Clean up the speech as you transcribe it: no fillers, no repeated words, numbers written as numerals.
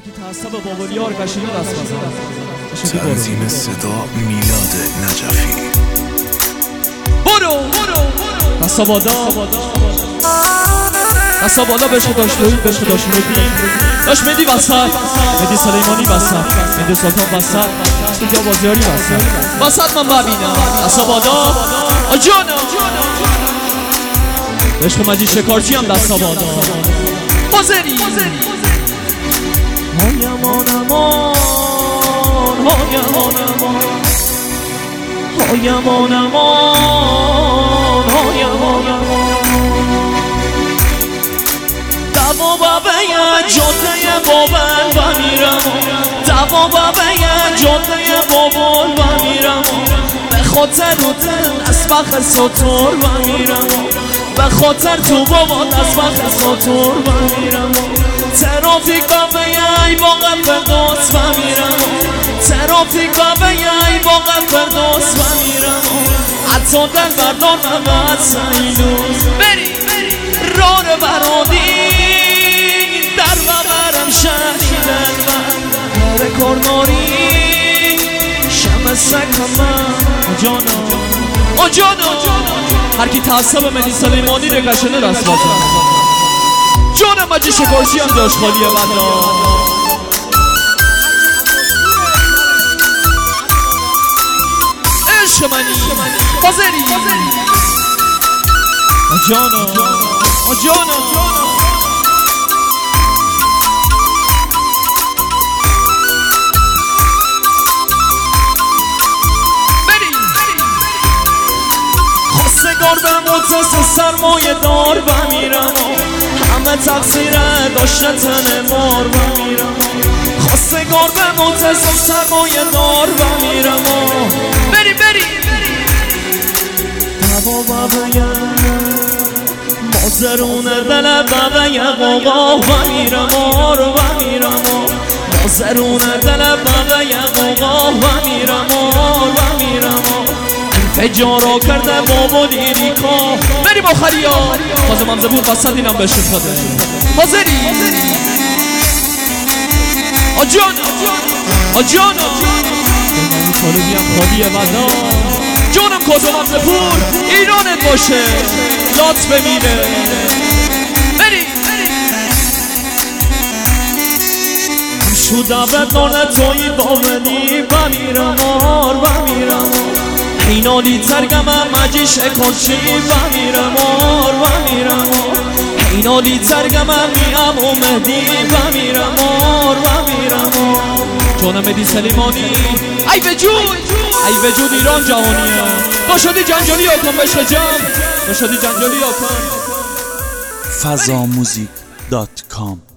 تنظیم صدا میلاد نجفی. برو دستا بالا بشه داشت روید بشه داشت داشت مدی وسط مدی سلیمانی وسط مدی سلطان وسط سوجا بازیاری وسط من ببینم دستا بالا آجانا عشق مجید شکارچی هم دستا بالا بازری هایمان امان دوا بابه جاده بابل و میرم دوا بابه جاده بابل و میرم به خاطر رو دل از بخ سطور و میرم به خاطر تو بابا از بخ سطور و میرم ترافیک بابه ای باقل برداز و میرم ترافیک بابه ای باقل برداز و میرم حتی دل بردار مقد سیلوز بری رار برادی در بغرم شهیدن من هر کارناری شم سکم من آجانا هر کی تعصب ملی سلیمانی رو کشنه رست بازم جان مجید شکارچی هم جاش خالیه بندا عشق منی بازری آجانا خواستگار به متصل سرمایه دار و میرم همه تقصیره داشته تن مار و میرم خواستگار به متصل سرمایه دار و میرم بری دوا بابه مازرون دل بابه قوقا و میرم مازرون دل بابه قوقا و میرم انفجارا کرده بابا لیریکا بریم آخریا خازم همزه بود وسط اینم بشه خاده حاضری آجانا دنیای طالبی هم خالیه بدا جانم کازم همزه پور ایرانت باشه لات بمیره بری شده به دانه توی باونی و میرم اینالی ترگم مجید شکارچی و میرم اینالی ترگم میم و مهدی و میرم جانم مدی سلیمانی ای وجود ایران جهانیه باشدی جنجالی ها کن بشه جمع باشدی جنجالی ها کن fazamuzik.com